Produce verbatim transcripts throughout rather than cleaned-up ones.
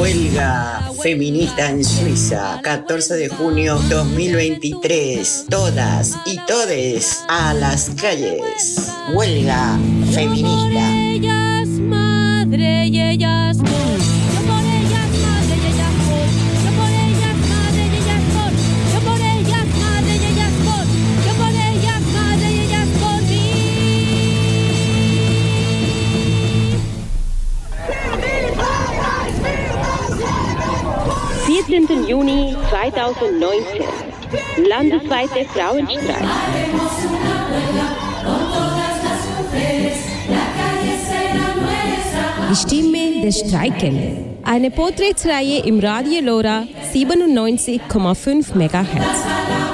Huelga feminista en Suiza, catorce de junio dos mil veintitrés. Todas y todes a las calles. Huelga feminista. Ellas madre y ellas por. Yo por ellas madre y ellas por. Yo por ellas madre y ellas por. Yo por ellas madre y ellas por. Yo por ellas madre y ellas por mí. vierzehnten Juni zweitausendneunzehn. Landesweite Frauenstreik. Die Stimme der Streikenden. Eine Porträtsreihe im Radio Lora siebenundneunzig Komma fünf Megahertz.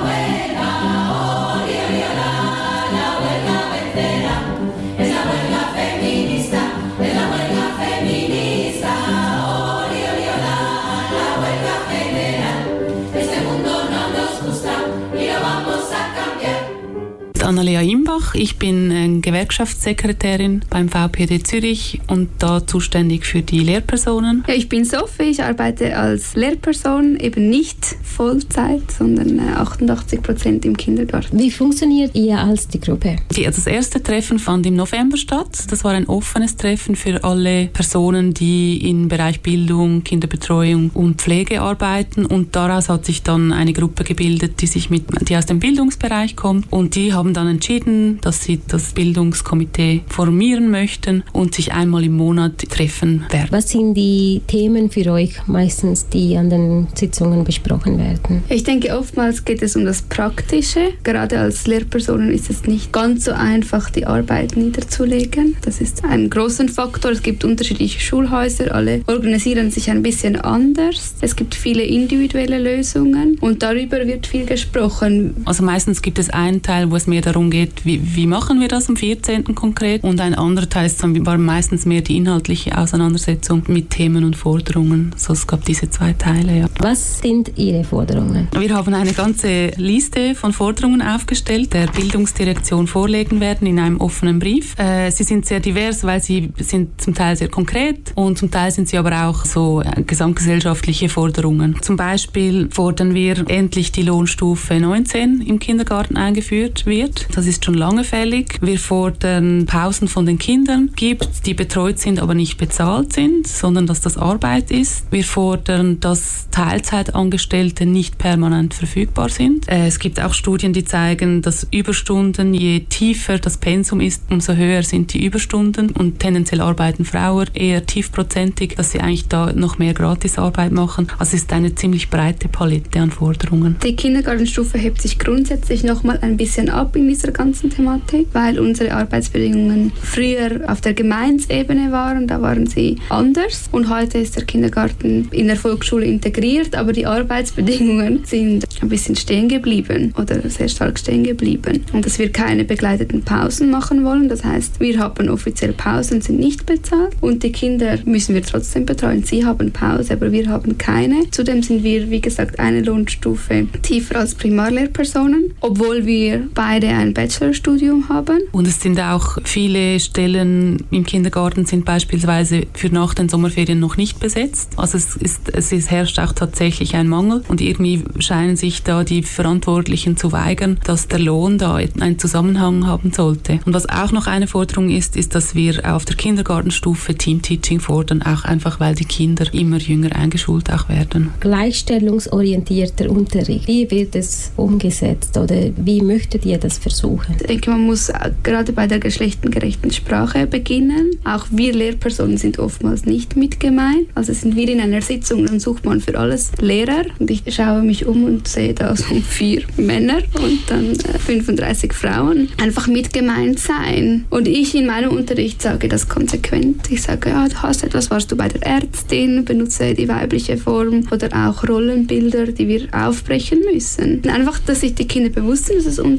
Annalea Imbach, ich bin äh, Gewerkschaftssekretärin beim V P D Zürich und da zuständig für die Lehrpersonen. Ja, ich bin Sophie, ich arbeite als Lehrperson, eben nicht Vollzeit, sondern äh, achtundachtzig Prozent im Kindergarten. Wie funktioniert ihr als die Gruppe? Die, das erste Treffen fand im November statt. Das war ein offenes Treffen für alle Personen, die im Bereich Bildung, Kinderbetreuung und Pflege arbeiten, und daraus hat sich dann eine Gruppe gebildet, die, sich mit, die aus dem Bildungsbereich kommt, und die haben dann entschieden, dass sie das Bildungskomitee formieren möchten und sich einmal im Monat treffen werden. Was sind die Themen für euch meistens, die an den Sitzungen besprochen werden? Ich denke, oftmals geht es um das Praktische. Gerade als Lehrpersonen ist es nicht ganz so einfach, die Arbeit niederzulegen. Das ist ein großer Faktor. Es gibt unterschiedliche Schulhäuser, alle organisieren sich ein bisschen anders. Es gibt viele individuelle Lösungen und darüber wird viel gesprochen. Also meistens gibt es einen Teil, wo es mehr darum geht, wie, wie machen wir das am vierzehnten konkret, und ein anderer Teil ist dann, war meistens mehr die inhaltliche Auseinandersetzung mit Themen und Forderungen. So, es gab diese zwei Teile. Ja. Was sind Ihre Forderungen? Wir haben eine ganze Liste von Forderungen aufgestellt, der Bildungsdirektion vorlegen werden in einem offenen Brief. Äh, sie sind sehr divers, weil sie sind zum Teil sehr konkret und zum Teil sind sie aber auch so äh, gesamtgesellschaftliche Forderungen. Zum Beispiel fordern wir endlich die Lohnstufe neunzehn im Kindergarten eingeführt wird. Das ist schon lange fällig. Wir fordern Pausen von den Kindern gibt, die betreut sind, aber nicht bezahlt sind, sondern dass das Arbeit ist. Wir fordern, dass Teilzeitangestellte nicht permanent verfügbar sind. Äh, es gibt auch Studien, die zeigen, dass Überstunden, je tiefer das Pensum ist, umso höher sind die Überstunden, und tendenziell arbeiten Frauen eher tiefprozentig, dass sie eigentlich da noch mehr Gratisarbeit machen. Also es ist eine ziemlich breite Palette an Forderungen. Die Kindergartenstufe hebt sich grundsätzlich nochmal ein bisschen ab in dieser ganzen Thematik, weil unsere Arbeitsbedingungen früher auf der Gemeinsebene waren, da waren sie anders, und heute ist der Kindergarten in der Volksschule integriert, aber die Arbeitsbedingungen sind ein bisschen stehen geblieben oder sehr stark stehen geblieben, und dass wir keine begleiteten Pausen machen wollen. Das heißt, wir haben offiziell Pausen, sind nicht bezahlt, und die Kinder müssen wir trotzdem betreuen. Sie haben Pause, aber wir haben keine. Zudem sind wir, wie gesagt, eine Lohnstufe tiefer als Primarlehrpersonen, obwohl wir beide ein Bachelorstudium haben. Und es sind auch viele Stellen im Kindergarten sind beispielsweise für nach den Sommerferien noch nicht besetzt. Also es, ist, es ist, herrscht auch tatsächlich ein Mangel, und irgendwie scheinen sich da die Verantwortlichen zu weigern, dass der Lohn da einen Zusammenhang haben sollte. Und was auch noch eine Forderung ist, ist, dass wir auf der Kindergartenstufe Teamteaching fordern, auch einfach, weil die Kinder immer jünger eingeschult auch werden. Gleichstellungsorientierter Unterricht, wie wird es umgesetzt oder wie möchtet ihr das versuchen? Ich denke, man muss gerade bei der geschlechtengerechten Sprache beginnen. Auch wir Lehrpersonen sind oftmals nicht mit gemeint. Also sind wir in einer Sitzung, dann sucht man für alles Lehrer, und ich schaue mich um und sehe da so vier Männer und dann fünfunddreißig Frauen. Einfach mit gemeint sein. Und ich in meinem Unterricht sage das konsequent. Ich sage, ja, du hast etwas, warst du bei der Ärztin, benutze die weibliche Form, oder auch Rollenbilder, die wir aufbrechen müssen. Und einfach, dass sich die Kinder bewusst sind, dass es unterschiedliche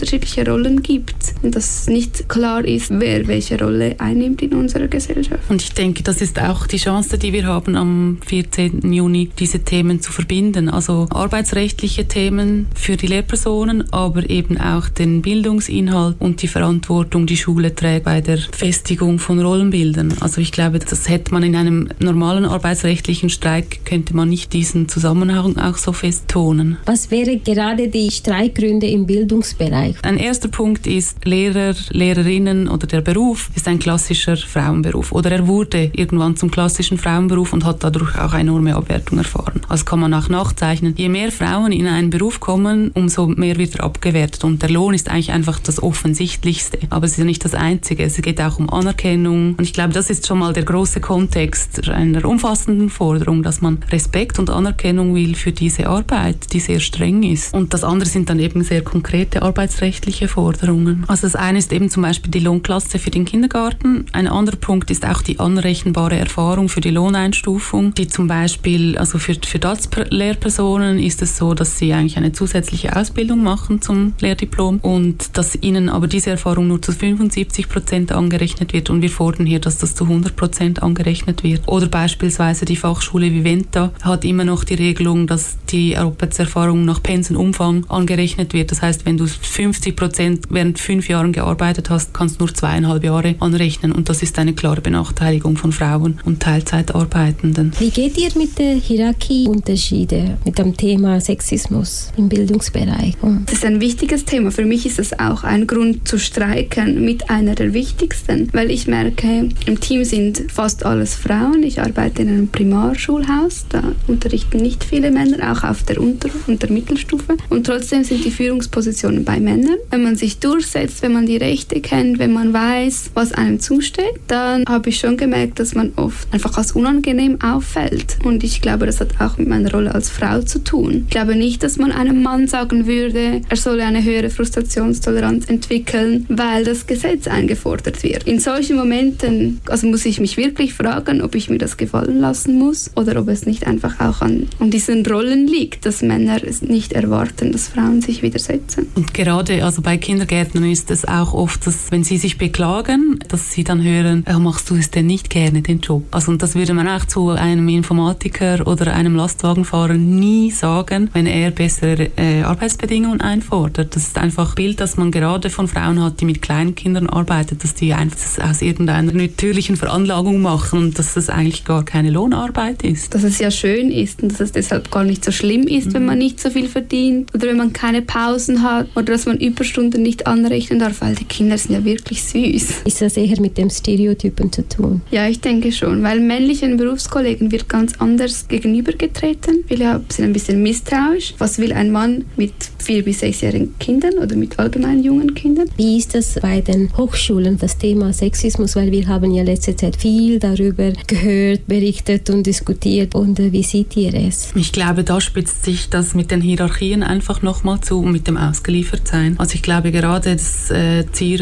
Rollen gibt und dass nicht klar ist, wer welche Rolle einnimmt in unserer Gesellschaft. Und ich denke, das ist auch die Chance, die wir haben am vierzehnten Juni, diese Themen zu verbinden. Also arbeitsrechtliche Themen für die Lehrpersonen, aber eben auch den Bildungsinhalt und die Verantwortung, die Schule trägt bei der Festigung von Rollenbildern. Also ich glaube, das hätte man in einem normalen arbeitsrechtlichen Streik, könnte man nicht diesen Zusammenhang auch so festtonen. Was wäre gerade die Streikgründe im Bildungsbereich? Ein erster Punkt ist, Lehrer, Lehrerinnen oder der Beruf ist ein klassischer Frauenberuf. Oder er wurde irgendwann zum klassischen Frauenberuf und hat dadurch auch eine enorme Abwertung erfahren. Also kann man auch nachzeichnen, je mehr Frauen in einen Beruf kommen, umso mehr wird er abgewertet. Und der Lohn ist eigentlich einfach das Offensichtlichste. Aber es ist ja nicht das Einzige. Es geht auch um Anerkennung. Und ich glaube, das ist schon mal der große Kontext einer umfassenden Forderung, dass man Respekt und Anerkennung will für diese Arbeit, die sehr streng ist. Und das andere sind dann eben sehr konkrete arbeitsrechtliche Forderungen. Also das eine ist eben zum Beispiel die Lohnklasse für den Kindergarten. Ein anderer Punkt ist auch die anrechenbare Erfahrung für die Lohneinstufung, die zum Beispiel, also für, für D A Z Lehrpersonen ist es so, dass sie eigentlich eine zusätzliche Ausbildung machen zum Lehrdiplom und dass ihnen aber diese Erfahrung nur zu fünfundsiebzig Prozent angerechnet wird und wir fordern hier, dass das zu hundert Prozent angerechnet wird. Oder beispielsweise die Fachschule Viventa hat immer noch die Regelung, dass die Arbeitserfahrung nach Pensenumfang angerechnet wird. Das heißt, wenn du fünfzig Prozent während fünf Jahren gearbeitet hast, kannst du nur zweieinhalb Jahre anrechnen und das ist eine klare Benachteiligung von Frauen und Teilzeitarbeitenden. Wie geht ihr mit den Hierarchieunterschieden, mit dem Thema Sexismus im Bildungsbereich um? Das ist ein wichtiges Thema. Für mich ist es auch ein Grund zu streiken, mit einer der wichtigsten, weil ich merke, im Team sind fast alles Frauen. Ich arbeite in einem Primarschulhaus, da unterrichten nicht viele Männer, auch auf der Unter- und der Mittelstufe und trotzdem sind die Führungspositionen bei Männern. Wenn man sich durchsetzt, wenn man die Rechte kennt, wenn man weiß, was einem zusteht, dann habe ich schon gemerkt, dass man oft einfach als unangenehm auffällt. Und ich glaube, das hat auch mit meiner Rolle als Frau zu tun. Ich glaube nicht, dass man einem Mann sagen würde, er solle eine höhere Frustrationstoleranz entwickeln, weil das Gesetz eingefordert wird. In solchen Momenten also muss ich mich wirklich fragen, ob ich mir das gefallen lassen muss oder ob es nicht einfach auch an, an diesen Rollen liegt, dass Männer es nicht erwarten, dass Frauen sich widersetzen. Und gerade also bei Kindergärtnern ist es auch oft, dass wenn sie sich beklagen, dass sie dann hören, oh, machst du es denn nicht gerne, den Job? Also und das würde man auch zu einem Informatiker oder einem Lastwagenfahrer nie sagen, wenn er bessere äh, Arbeitsbedingungen einfordert. Das ist einfach ein Bild, das man gerade von Frauen hat, die mit kleinen Kindern arbeiten, dass die einfach aus irgendeiner natürlichen Veranlagung machen und dass das eigentlich gar keine Lohnarbeit ist. Dass es ja schön ist und dass es deshalb gar nicht so schlimm ist, mhm. wenn man nicht so viel verdient oder wenn man keine Pausen hat oder dass man Überstunden nicht anrechnen darf, weil die Kinder sind ja wirklich süß. Ist das eher mit dem Stereotypen zu tun? Ja, ich denke schon, weil männlichen Berufskollegen wird ganz anders gegenübergetreten. Viele sind ein bisschen misstrauisch. Was will ein Mann mit vier- bis sechsjährigen Kindern oder mit allgemein jungen Kindern? Wie ist das bei den Hochschulen, das Thema Sexismus? Weil wir haben ja letzte Zeit viel darüber gehört, berichtet und diskutiert. Und äh, wie seht ihr es? Ich glaube, da spitzt sich das mit den Hierarchien einfach nochmal zu und mit dem Ausgeliefertsein. Also ich glaube, gerade das äh,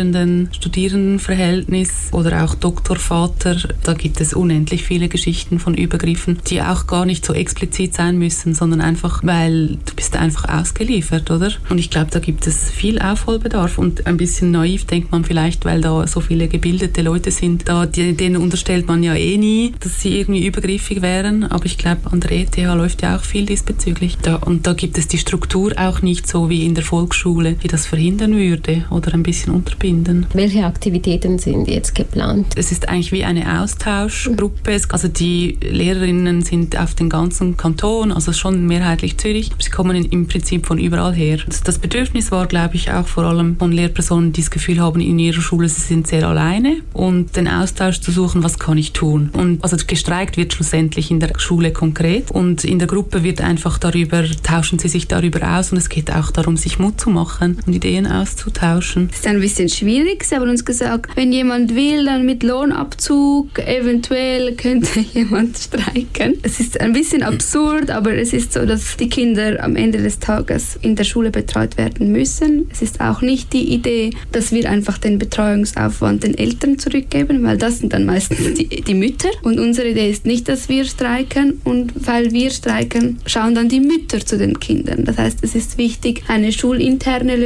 Ziehenden-Studierenden-Verhältnis oder auch Doktorvater, da gibt es unendlich viele Geschichten von Übergriffen, die auch gar nicht so explizit sein müssen, sondern einfach, weil du bist einfach ausgeliefert, oder? Und ich glaube, da gibt es viel Aufholbedarf und ein bisschen naiv denkt man vielleicht, weil da so viele gebildete Leute sind, da die, denen unterstellt man ja eh nie, dass sie irgendwie übergriffig wären, aber ich glaube, an der E T H läuft ja auch viel diesbezüglich. Da, und da gibt es die Struktur auch nicht so wie in der Volksschule, die das verhindern würde oder ein bisschen unterbinden. Welche Aktivitäten sind jetzt geplant? Es ist eigentlich wie eine Austauschgruppe. Also die Lehrerinnen sind auf den ganzen Kanton, also schon mehrheitlich Zürich. Sie kommen in, im Prinzip von überall her. Das Bedürfnis war, glaube ich, auch vor allem von Lehrpersonen, die das Gefühl haben, in ihrer Schule, sie sind sehr alleine und den Austausch zu suchen, was kann ich tun. Und also gestreikt wird schlussendlich in der Schule konkret und in der Gruppe wird einfach darüber, tauschen sie sich darüber aus und es geht auch darum, sich Mut zu machen und Ideen auszutauschen. Das ist ein bisschen schwierig. Sie haben uns gesagt, wenn jemand will, dann mit Lohnabzug, eventuell könnte jemand streiken. Es ist ein bisschen absurd, aber es ist so, dass die Kinder am Ende des Tages in der Schule betreut werden müssen. Es ist auch nicht die Idee, dass wir einfach den Betreuungsaufwand den Eltern zurückgeben, weil das sind dann meistens die, die Mütter. Und unsere Idee ist nicht, dass wir streiken und weil wir streiken, schauen dann die Mütter zu den Kindern. Das heißt, es ist wichtig, eine schulinterne Lösung zu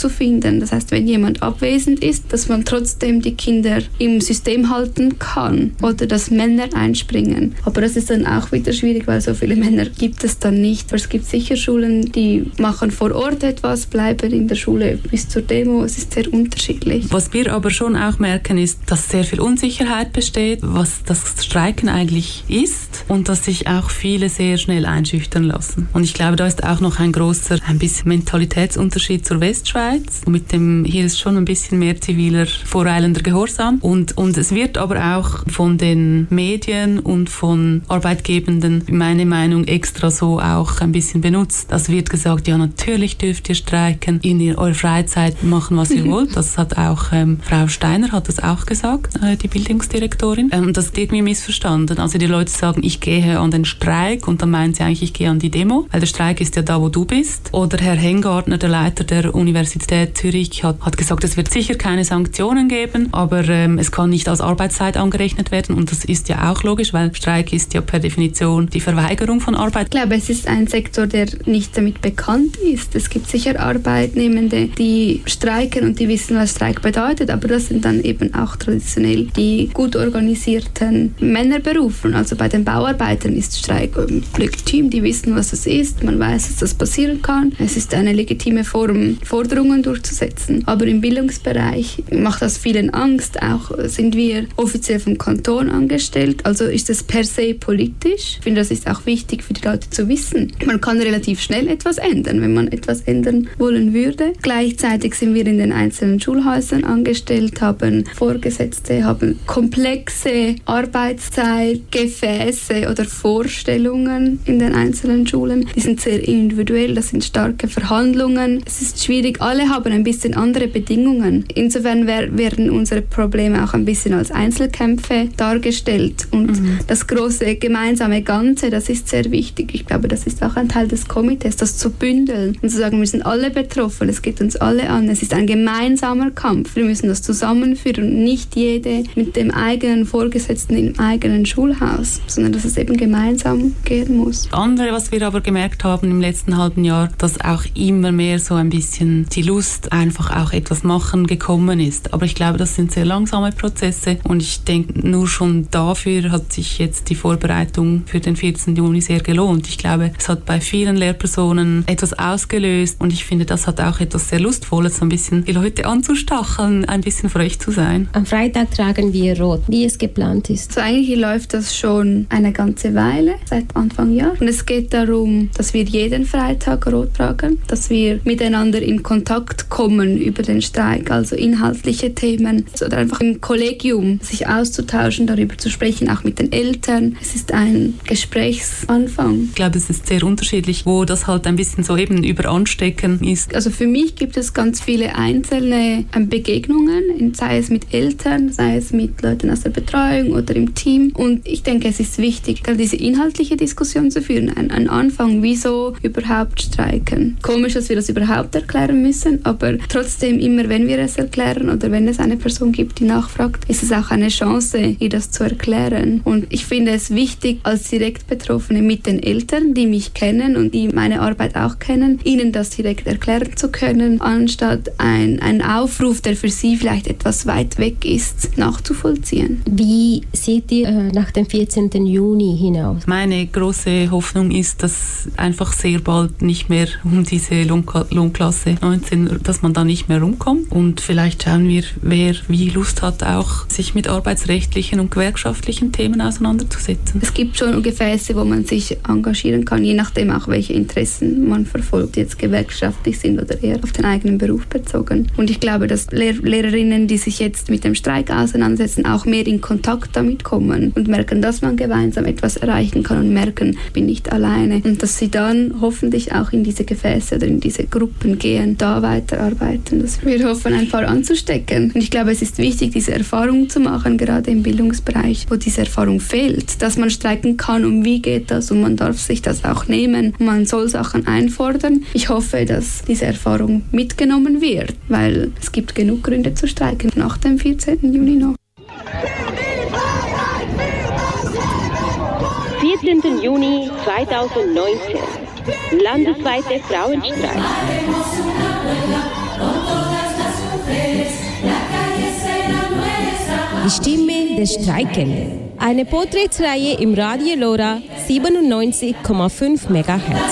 zu finden. Das heißt, wenn jemand abwesend ist, dass man trotzdem die Kinder im System halten kann oder dass Männer einspringen. Aber das ist dann auch wieder schwierig, weil so viele Männer gibt es dann nicht. Aber es gibt sicher Schulen, die machen vor Ort etwas, bleiben in der Schule bis zur Demo. Es ist sehr unterschiedlich. Was wir aber schon auch merken, ist, dass sehr viel Unsicherheit besteht, was das Streiken eigentlich ist und dass sich auch viele sehr schnell einschüchtern lassen. Und ich glaube, da ist auch noch ein großer, ein bisschen Mentalitätsunterschied zur Westschweiz. Mit dem, hier ist schon ein bisschen mehr ziviler, voreilender Gehorsam. Und, und es wird aber auch von den Medien und von Arbeitgebenden, meine Meinung, extra so auch ein bisschen benutzt. Das wird gesagt, ja, natürlich dürft ihr streiken, in eurer Freizeit machen, was ihr wollt. Das hat auch ähm, Frau Steiner hat das auch gesagt, äh, die Bildungsdirektorin. Ähm, das wird mir missverstanden. Also die Leute sagen, ich gehe an den Streik und dann meinen sie eigentlich, ich gehe an die Demo, weil der Streik ist ja da, wo du bist. Oder Herr Hengartner, der Leiter der Universität Zürich, hat, hat gesagt, es wird sicher keine Sanktionen geben, aber ähm, es kann nicht als Arbeitszeit angerechnet werden und das ist ja auch logisch, weil Streik ist ja per Definition die Verweigerung von Arbeit. Ich glaube, es ist ein Sektor, der nicht damit bekannt ist. Es gibt sicher Arbeitnehmende, die streiken und die wissen, was Streik bedeutet, aber das sind dann eben auch traditionell die gut organisierten Männerberufe. Also bei den Bauarbeitern ist Streik legitim, die wissen, was es ist, man weiß, dass das passieren kann. Es ist eine legitime Form, Forderungen durchzusetzen. Aber im Bildungsbereich macht das vielen Angst. Auch sind wir offiziell vom Kanton angestellt, also ist es per se politisch. Ich finde, das ist auch wichtig für die Leute zu wissen. Man kann relativ schnell etwas ändern, wenn man etwas ändern wollen würde. Gleichzeitig sind wir in den einzelnen Schulhäusern angestellt, haben Vorgesetzte, haben komplexe Arbeitszeitgefäße oder Vorstellungen in den einzelnen Schulen. Die sind sehr individuell, das sind starke Verhandlungen. Es ist schwierig, alle haben ein bisschen andere Bedingungen. Insofern wär, werden unsere Probleme auch ein bisschen als Einzelkämpfe dargestellt. Und mhm. das große gemeinsame Ganze, das ist sehr wichtig. Ich glaube, das ist auch ein Teil des Komitees, das zu bündeln und zu sagen, wir sind alle betroffen, es geht uns alle an. Es ist ein gemeinsamer Kampf. Wir müssen das zusammenführen und nicht jede mit dem eigenen Vorgesetzten im eigenen Schulhaus, sondern dass es eben gemeinsam gehen muss. Das andere, was wir aber gemerkt haben im letzten halben Jahr, dass auch immer mehr so ein bisschen die Lust, einfach auch etwas machen, gekommen ist. Aber ich glaube, das sind sehr langsame Prozesse und ich denke, nur schon dafür hat sich jetzt die Vorbereitung für den vierzehnten Juni sehr gelohnt. Ich glaube, es hat bei vielen Lehrpersonen etwas ausgelöst und ich finde, das hat auch etwas sehr Lustvolles, so ein bisschen die Leute anzustacheln, ein bisschen frech zu sein. Am Freitag tragen wir rot, wie es geplant ist. So eigentlich läuft das schon eine ganze Weile, seit Anfang Jahr. Und es geht darum, dass wir jeden Freitag rot tragen, dass wir miteinander in Kontakt kommen über den Streik, also inhaltliche Themen oder einfach im Kollegium sich auszutauschen, darüber zu sprechen, auch mit den Eltern. Es ist ein Gesprächsanfang. Ich glaube, es ist sehr unterschiedlich, wo das halt ein bisschen so eben über Anstecken ist. Also für mich gibt es ganz viele einzelne Begegnungen, sei es mit Eltern, sei es mit Leuten aus der Betreuung oder im Team. Und ich denke, es ist wichtig, diese inhaltliche Diskussion zu führen. Ein, ein Anfang, wieso überhaupt streiken. Komisch, dass wir das überhaupt erklären müssen, aber trotzdem immer, wenn wir es erklären oder wenn es eine Person gibt, die nachfragt, ist es auch eine Chance, ihr das zu erklären. Und ich finde es wichtig, als direkt Betroffene mit den Eltern, die mich kennen und die meine Arbeit auch kennen, ihnen das direkt erklären zu können, anstatt ein, ein Aufruf, der für sie vielleicht etwas weit weg ist, nachzuvollziehen. Wie seht ihr äh, nach dem vierzehnten Juni hinaus? Meine große Hoffnung ist, dass einfach sehr bald nicht mehr um diese Lohnka- Lohnklasse neunzehn, dass man da nicht mehr rumkommt. Und vielleicht schauen wir, wer wie Lust hat, auch sich mit arbeitsrechtlichen und gewerkschaftlichen Themen auseinanderzusetzen. Es gibt schon Gefäße, wo man sich engagieren kann, je nachdem auch, welche Interessen man verfolgt, jetzt gewerkschaftlich sind oder eher auf den eigenen Beruf bezogen. Und ich glaube, dass Lehr- Lehrerinnen, die sich jetzt mit dem Streik auseinandersetzen, auch mehr in Kontakt damit kommen und merken, dass man gemeinsam etwas erreichen kann und merken, ich bin nicht alleine. Und dass sie dann hoffentlich auch in diese Gefäße oder in diese Gruppen gehen, da weiterarbeiten. Das wir hoffen, ein paar anzustecken. Und ich glaube, es ist wichtig, diese Erfahrung zu machen, gerade im Bildungsbereich, wo diese Erfahrung fehlt, dass man streiken kann und wie geht das und man darf sich das auch nehmen und man soll Sachen einfordern. Ich hoffe, dass diese Erfahrung mitgenommen wird, weil es gibt genug Gründe zu streiken nach dem vierzehnten Juni noch. vierzehnten Juni zweitausendneunzehn. Landesweite Frauenstreik. Die Stimme der Streiken. Eine Porträtsreihe im Radio Lora siebenundneunzig Komma fünf Megahertz.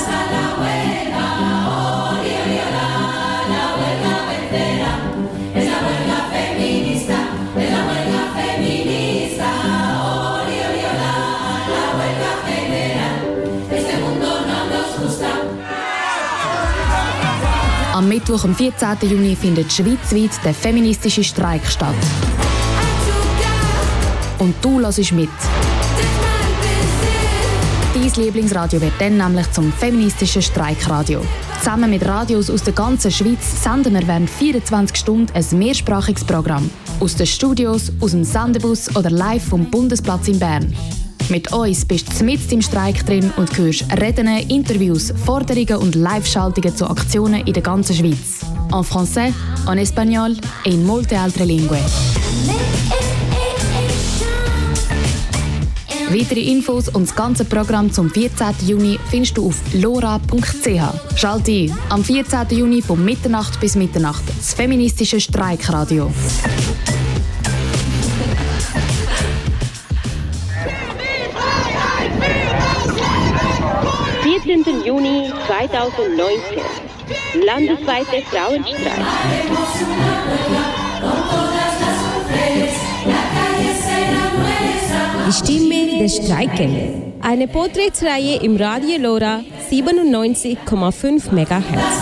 Am Mittwoch, am vierzehnten Juni, findet schweizweit der feministische Streik statt. Und du hörst mit. Dein Lieblingsradio wird dann nämlich zum feministischen Streikradio. Zusammen mit Radios aus der ganzen Schweiz senden wir während vierundzwanzig Stunden ein mehrsprachiges Programm. Aus den Studios, aus dem Sendebus oder live vom Bundesplatz in Bern. Mit uns bist du mitten im Streik drin und hörst Reden, Interviews, Forderungen und Live-Schaltungen zu Aktionen in der ganzen Schweiz. En français, en espagnol et in molte altre lingue. Weitere Infos und das ganze Programm zum vierzehnten Juni findest du auf lora punkt c h. Schalte ein, am vierzehnten Juni von Mitternacht bis Mitternacht, das feministische Streikradio. vierzehnten Juni zweitausendneunzehn. Landesweite Frauenstreik. Die Stimme der Streiken. Eine Porträtsreihe im Radio Lora siebenundneunzig Komma fünf Megahertz.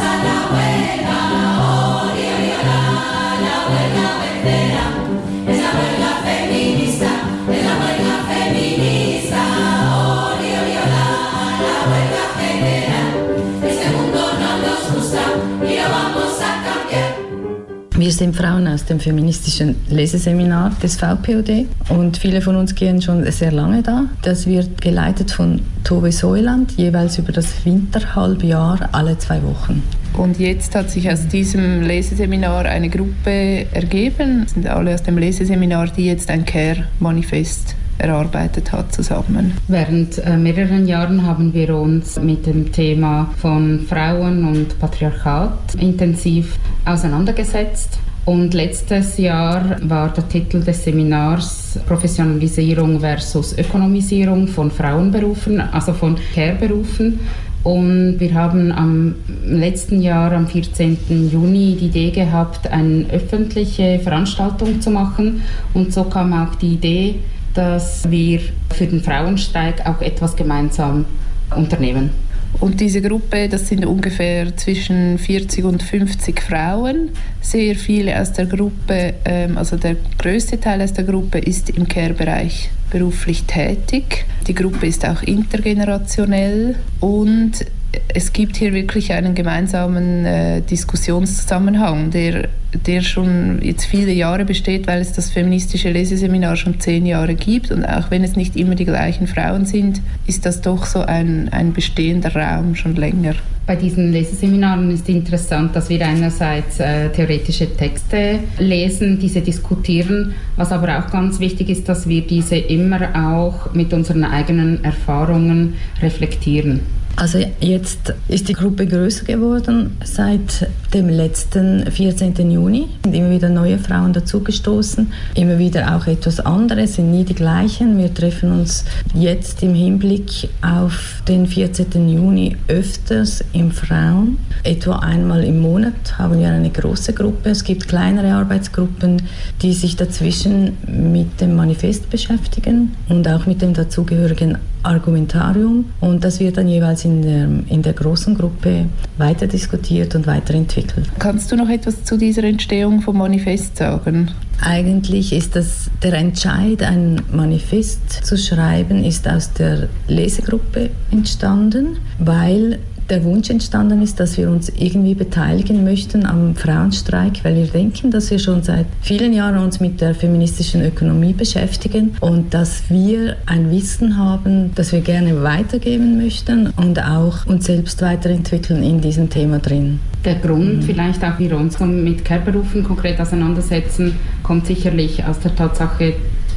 Wir sind Frauen aus dem feministischen Leseseminar des V P O D und viele von uns gehen schon sehr lange da. Das wird geleitet von Tove Soiland, jeweils über das Winterhalbjahr alle zwei Wochen. Und jetzt hat sich aus diesem Leseseminar eine Gruppe ergeben. Das sind alle aus dem Leseseminar, die jetzt ein Care-Manifest erarbeitet hat zusammen. Während äh, mehreren Jahren haben wir uns mit dem Thema von Frauen und Patriarchat intensiv auseinandergesetzt. Und letztes Jahr war der Titel des Seminars Professionalisierung versus Ökonomisierung von Frauenberufen, also von Care-Berufen. Und wir haben am letzten Jahr, am vierzehnten Juni, die Idee gehabt, eine öffentliche Veranstaltung zu machen. Und so kam auch die Idee, dass wir für den Frauenstreik auch etwas gemeinsam unternehmen. Und diese Gruppe, das sind ungefähr zwischen vierzig und fünfzig Frauen. Sehr viele aus der Gruppe, also der größte Teil aus der Gruppe ist im Care-Bereich beruflich tätig. Die Gruppe ist auch intergenerationell und es gibt hier wirklich einen gemeinsamen äh, Diskussionszusammenhang, der, der schon jetzt viele Jahre besteht, weil es das feministische Leseseminar schon zehn Jahre gibt. Und auch wenn es nicht immer die gleichen Frauen sind, ist das doch so ein, ein bestehender Raum schon länger. Bei diesen Leseseminaren ist interessant, dass wir einerseits äh, theoretische Texte lesen, diese diskutieren, was aber auch ganz wichtig ist, dass wir diese immer auch mit unseren eigenen Erfahrungen reflektieren. Also jetzt ist die Gruppe größer geworden seit dem letzten vierzehnten Juni. Es sind immer wieder neue Frauen dazugestoßen, immer wieder auch etwas anderes, sind nie die gleichen. Wir treffen uns jetzt im Hinblick auf den vierzehnten Juni öfters im Frauen. Etwa einmal im Monat haben wir eine große Gruppe. Es gibt kleinere Arbeitsgruppen, die sich dazwischen mit dem Manifest beschäftigen und auch mit dem dazugehörigen Argumentarium. Und das wird dann jeweils in der, in der großen Gruppe weiter diskutiert und weiterentwickelt. Kannst du noch etwas zu dieser Entstehung vom Manifest sagen? Eigentlich ist das der Entscheid, ein Manifest zu schreiben, ist aus der Lesegruppe entstanden, weil der Wunsch entstanden ist, dass wir uns irgendwie beteiligen möchten am Frauenstreik, weil wir denken, dass wir schon seit vielen Jahren uns mit der feministischen Ökonomie beschäftigen und dass wir ein Wissen haben, das wir gerne weitergeben möchten und auch uns selbst weiterentwickeln in diesem Thema drin. Der Grund, mhm. vielleicht auch wir uns mit Care-Berufen konkret auseinandersetzen, kommt sicherlich aus der Tatsache,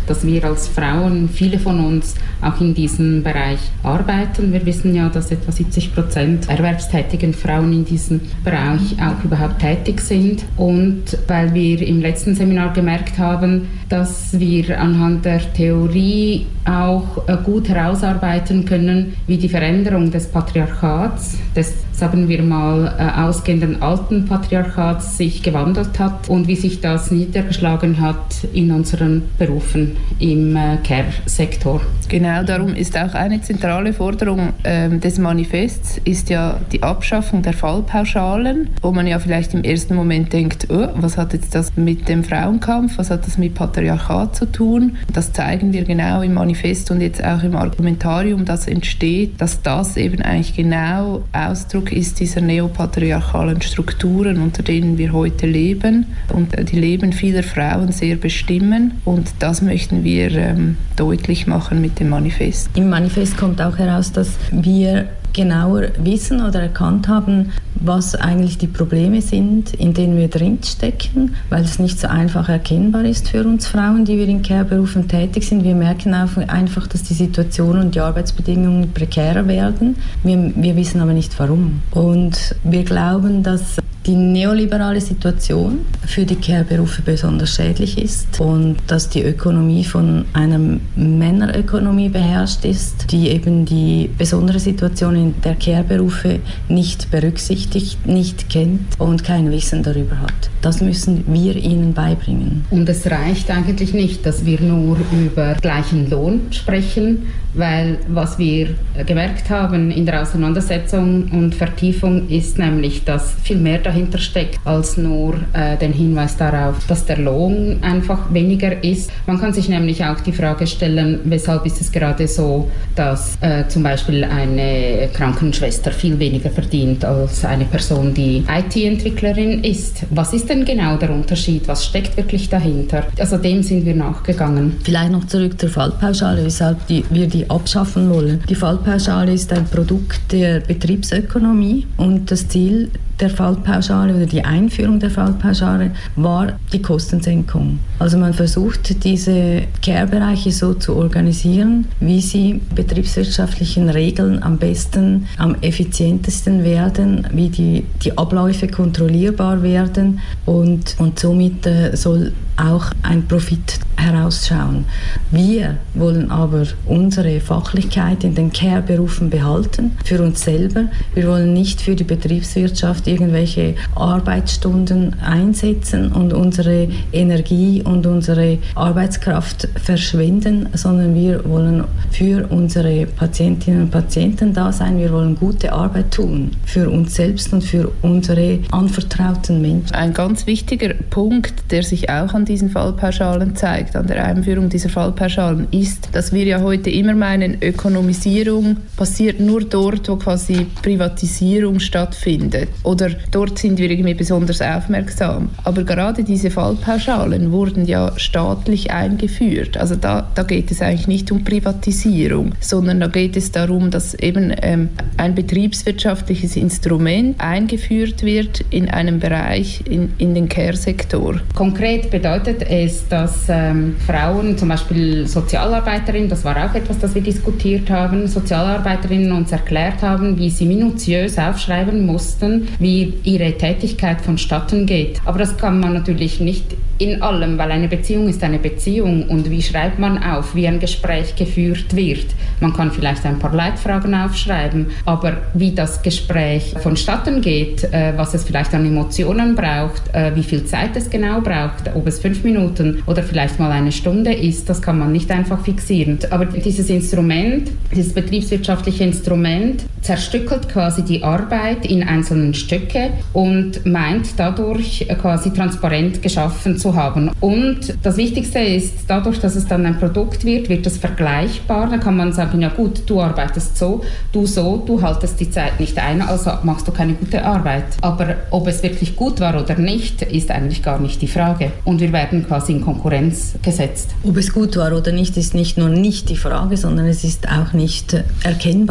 dass wir als Frauen, viele von uns, auch in diesem Bereich arbeiten. Wir wissen ja, dass etwa siebzig Prozent erwerbstätigen Frauen in diesem Bereich auch überhaupt tätig sind. Und weil wir im letzten Seminar gemerkt haben, dass wir anhand der Theorie auch gut herausarbeiten können, wie die Veränderung des Patriarchats, des, sagen wir mal, ausgehenden alten Patriarchats sich gewandelt hat und wie sich das niedergeschlagen hat in unseren Berufen im Care-Sektor. Genau, darum ist auch eine zentrale Forderung ähm, des Manifests ist ja die Abschaffung der Fallpauschalen, wo man ja vielleicht im ersten Moment denkt, oh, was hat jetzt das mit dem Frauenkampf, was hat das mit Patriarchat zu tun? Das zeigen wir genau im Manifest und jetzt auch im Argumentarium, das entsteht, dass das eben eigentlich genau Ausdruck ist dieser neopatriarchalen Strukturen, unter denen wir heute leben und die Leben vieler Frauen sehr bestimmen, und das möchten wir ähm, deutlich machen mit dem Manifest. Im Manifest kommt auch heraus, dass wir genauer wissen oder erkannt haben, was eigentlich die Probleme sind, in denen wir drinstecken, weil es nicht so einfach erkennbar ist für uns Frauen, die wir in Care-Berufen tätig sind. Wir merken auch einfach, dass die Situation und die Arbeitsbedingungen prekärer werden. Wir, wir wissen aber nicht warum. Und wir glauben, dass die neoliberale Situation für die Care-Berufe besonders schädlich ist und dass die Ökonomie von einer Männerökonomie beherrscht ist, die eben die besondere Situation in der Care-Berufe nicht berücksichtigt, nicht kennt und kein Wissen darüber hat. Das müssen wir ihnen beibringen. Und es reicht eigentlich nicht, dass wir nur über gleichen Lohn sprechen, weil was wir gemerkt haben in der Auseinandersetzung und Vertiefung ist nämlich, dass viel mehr dahinter steckt als nur äh, den Hinweis darauf, dass der Lohn einfach weniger ist. Man kann sich nämlich auch die Frage stellen, weshalb ist es gerade so, dass äh, zum Beispiel eine Krankenschwester viel weniger verdient als eine Person, die I T-Entwicklerin ist. Was ist denn genau der Unterschied? Was steckt wirklich dahinter? Also dem sind wir nachgegangen. Vielleicht noch zurück zur Fallpauschale, weshalb die, wir die abschaffen wollen. Die Fallpauschale ist ein Produkt der Betriebsökonomie und das Ziel der Fallpauschale oder die Einführung der Fallpauschale war die Kostensenkung. Also man versucht, diese Care-Bereiche so zu organisieren, wie sie betriebswirtschaftlichen Regeln am besten, am effizientesten werden, wie die, die Abläufe kontrollierbar werden und, und somit äh, soll auch ein Profit herausschauen. Wir wollen aber unsere Fachlichkeit in den Care-Berufen behalten, für uns selber. Wir wollen nicht für die Betriebswirtschaft irgendwelche Arbeitsstunden einsetzen und unsere Energie und unsere Arbeitskraft verschwenden, sondern wir wollen für unsere Patientinnen und Patienten da sein. Wir wollen gute Arbeit tun, für uns selbst und für unsere anvertrauten Menschen. Ein ganz wichtiger Punkt, der sich auch an diesen Fallpauschalen zeigt, an der Einführung dieser Fallpauschalen, ist, dass wir ja heute immer meinen, Ökonomisierung passiert nur dort, wo quasi Privatisierung stattfindet. Oder dort sind wir irgendwie besonders aufmerksam. Aber gerade diese Fallpauschalen wurden ja staatlich eingeführt. Also da, da geht es eigentlich nicht um Privatisierung, sondern da geht es darum, dass eben ähm, ein betriebswirtschaftliches Instrument eingeführt wird in einem Bereich, in, in den Care-Sektor. Konkret bedeutet es, dass ähm, Frauen, zum Beispiel Sozialarbeiterinnen, das war auch etwas, das wir diskutiert haben, Sozialarbeiterinnen uns erklärt haben, wie sie minutiös aufschreiben mussten, wie ihre Tätigkeit vonstatten geht. Aber das kann man natürlich nicht in allem, weil eine Beziehung ist eine Beziehung und wie schreibt man auf, wie ein Gespräch geführt wird. Man kann vielleicht ein paar Leitfragen aufschreiben, aber wie das Gespräch vonstatten geht, äh, was es vielleicht an Emotionen braucht, äh, wie viel Zeit es genau braucht, ob es fünf Minuten oder vielleicht mal eine Stunde ist, das kann man nicht einfach fixieren. Aber dieses Instrument, dieses betriebswirtschaftliche Instrument zerstückelt quasi die Arbeit in einzelnen Stücke und meint dadurch quasi transparent geschaffen zu haben. Und das Wichtigste ist, dadurch, dass es dann ein Produkt wird, wird es vergleichbar. Da kann man sagen, ja gut, du arbeitest so, du so, du haltest die Zeit nicht ein, also machst du keine gute Arbeit. Aber ob es wirklich gut war oder nicht, ist eigentlich gar nicht die Frage. Und wir werden quasi in Konkurrenz gesetzt. Ob es gut war oder nicht, ist nicht nur nicht die Frage, sondern es ist auch nicht erkennbar.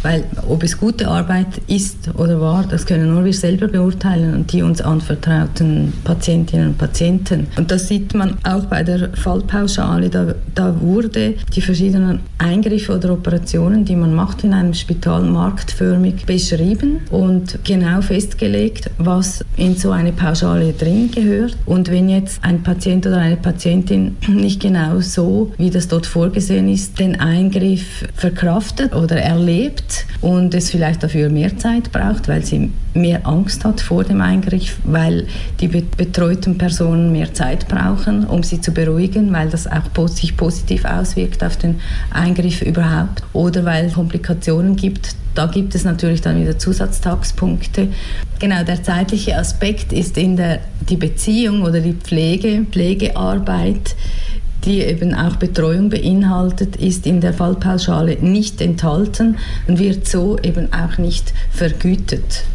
Weil ob es gute Arbeit ist oder war, das können nur wir selber beurteilen und die uns anvertrauten Patientinnen und Patienten. Und das sieht man auch bei der Fallpauschale. Da, da wurde die verschiedenen Eingriffe oder Operationen, die man macht in einem Spital, marktförmig beschrieben und genau festgelegt, was in so eine Pauschale drin gehört. Und wenn jetzt ein Patient oder eine Patientin nicht genau so, wie das dort vorgesehen ist, den Eingriff verkraftet oder erlebt und es vielleicht dafür mehr Zeit braucht, weil sie mehr Angst hat vor dem Eingriff, weil die betreuten Personen mehr Zeit brauchen, um sie zu beruhigen, weil das auch sich positiv auswirkt auf den Eingriff überhaupt, oder weil es Komplikationen gibt. Da gibt es natürlich dann wieder Zusatztagspunkte. Genau, der zeitliche Aspekt ist in der die Beziehung oder die Pflege, Pflegearbeit, die eben auch Betreuung beinhaltet, ist in der Fallpauschale nicht enthalten und wird so eben auch nicht vergütet.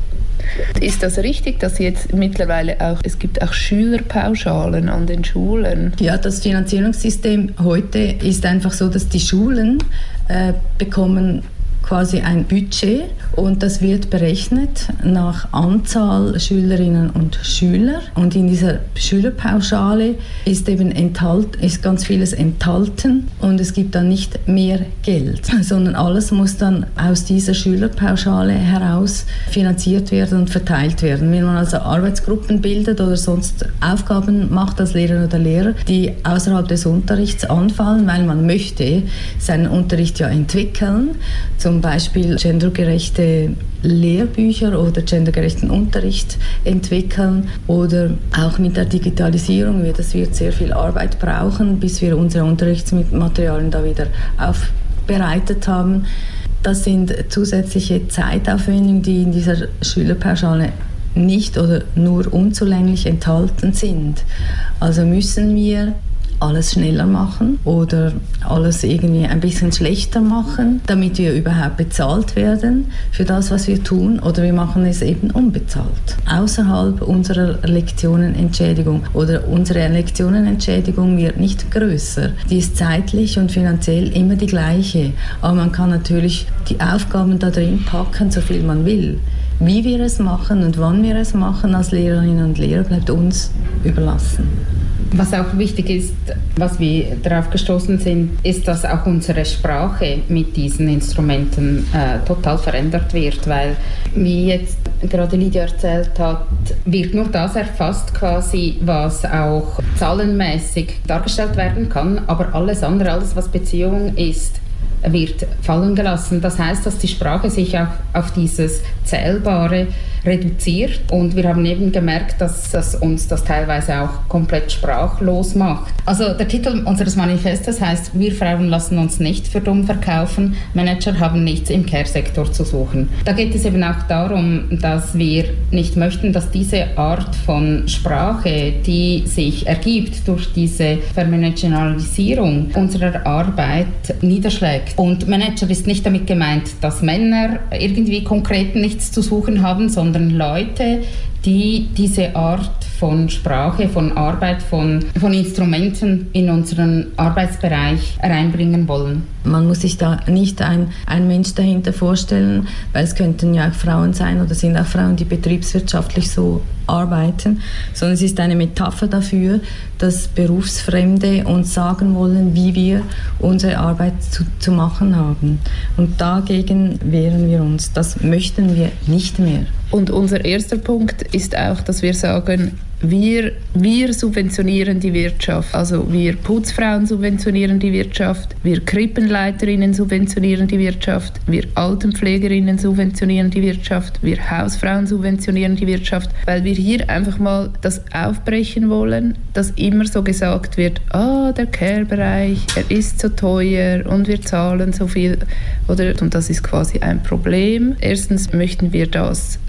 Ist das richtig, dass jetzt mittlerweile auch, es gibt auch Schülerpauschalen an den Schulen? Ja, das Finanzierungssystem heute ist einfach so, dass die Schulen äh, bekommen quasi ein Budget und das wird berechnet nach Anzahl Schülerinnen und Schüler. Und in dieser Schülerpauschale ist eben enthalt, ist ganz vieles enthalten und es gibt dann nicht mehr Geld, sondern alles muss dann aus dieser Schülerpauschale heraus finanziert werden und verteilt werden. Wenn man also Arbeitsgruppen bildet oder sonst Aufgaben macht als Lehrerin oder Lehrer, die außerhalb des Unterrichts anfallen, weil man möchte seinen Unterricht ja entwickeln, zum Beispiel gendergerechte Lehrbücher oder gendergerechten Unterricht entwickeln oder auch mit der Digitalisierung. Das wird sehr viel Arbeit brauchen, bis wir unsere Unterrichtsmaterialien da wieder aufbereitet haben. Das sind zusätzliche Zeitaufwendungen, die in dieser Schülerpauschale nicht oder nur unzulänglich enthalten sind. Also müssen wir alles schneller machen oder alles irgendwie ein bisschen schlechter machen, damit wir überhaupt bezahlt werden für das, was wir tun, oder wir machen es eben unbezahlt. Außerhalb unserer Lektionenentschädigung oder unsere Lektionenentschädigung wird nicht größer. Die ist zeitlich und finanziell immer die gleiche, aber man kann natürlich die Aufgaben da drin packen, so viel man will. Wie wir es machen und wann wir es machen als Lehrerinnen und Lehrer, bleibt uns überlassen. Was auch wichtig ist, was wir darauf gestoßen sind, ist, dass auch unsere Sprache mit diesen Instrumenten äh, total verändert wird, weil, wie jetzt gerade Lydia erzählt hat, wird nur das erfasst quasi, was auch zahlenmäßig dargestellt werden kann, aber alles andere, alles was Beziehung ist, wird fallen gelassen. Das heißt, dass die Sprache sich auch auf dieses Zählbare reduziert und wir haben eben gemerkt, dass, dass uns das teilweise auch komplett sprachlos macht. Also der Titel unseres Manifestes heißt: Wir Frauen lassen uns nicht für dumm verkaufen, Manager haben nichts im Care-Sektor zu suchen. Da geht es eben auch darum, dass wir nicht möchten, dass diese Art von Sprache, die sich ergibt durch diese Vermanationalisierung unserer Arbeit, niederschlägt. Und Manager ist nicht damit gemeint, dass Männer irgendwie konkret nichts zu suchen haben, sondern Leute, die diese Art von Sprache, von Arbeit, von, von Instrumenten in unseren Arbeitsbereich reinbringen wollen. Man muss sich da nicht ein, ein Mensch dahinter vorstellen, weil es könnten ja auch Frauen sein oder sind auch Frauen, die betriebswirtschaftlich so arbeiten, sondern es ist eine Metapher dafür, dass Berufsfremde uns sagen wollen, wie wir unsere Arbeit zu, zu machen haben. Und dagegen wehren wir uns. Das möchten wir nicht mehr. Und unser erster Punkt ist auch, dass wir sagen, wir, wir subventionieren die Wirtschaft. Also wir Putzfrauen subventionieren die Wirtschaft, wir Krippenleiterinnen subventionieren die Wirtschaft, wir Altenpflegerinnen subventionieren die Wirtschaft, wir Hausfrauen subventionieren die Wirtschaft, weil wir hier einfach mal das aufbrechen wollen, dass immer so gesagt wird, ah, der Care-Bereich, er ist so teuer und wir zahlen so viel. Oder, und das ist quasi ein Problem. Erstens möchten wir das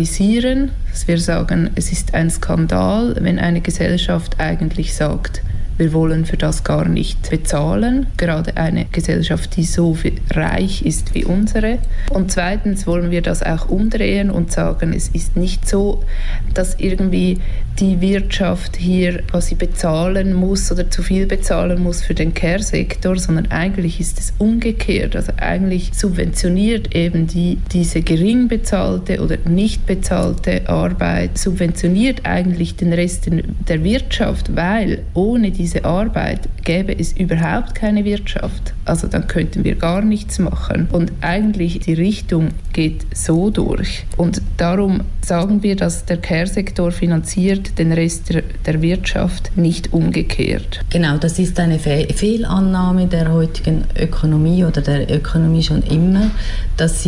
skandalisieren, dass wir sagen, es ist ein Skandal, wenn eine Gesellschaft eigentlich sagt, wir wollen für das gar nicht bezahlen, gerade eine Gesellschaft, die so reich ist wie unsere. Und zweitens wollen wir das auch umdrehen und sagen, es ist nicht so, dass irgendwie die Wirtschaft hier quasi bezahlen muss oder zu viel bezahlen muss für den Care-Sektor, sondern eigentlich ist es umgekehrt. Also eigentlich subventioniert eben die, diese gering bezahlte oder nicht bezahlte Arbeit, subventioniert eigentlich den Rest der Wirtschaft, weil ohne diese Arbeit gäbe es überhaupt keine Wirtschaft. Also dann könnten wir gar nichts machen. Und eigentlich die Richtung geht so durch. Und darum sagen wir, dass der Care-Sektor finanziert den Rest der, der Wirtschaft, nicht umgekehrt. Genau, das ist eine Fe- Fehlannahme der heutigen Ökonomie oder der Ökonomie schon immer, dass sie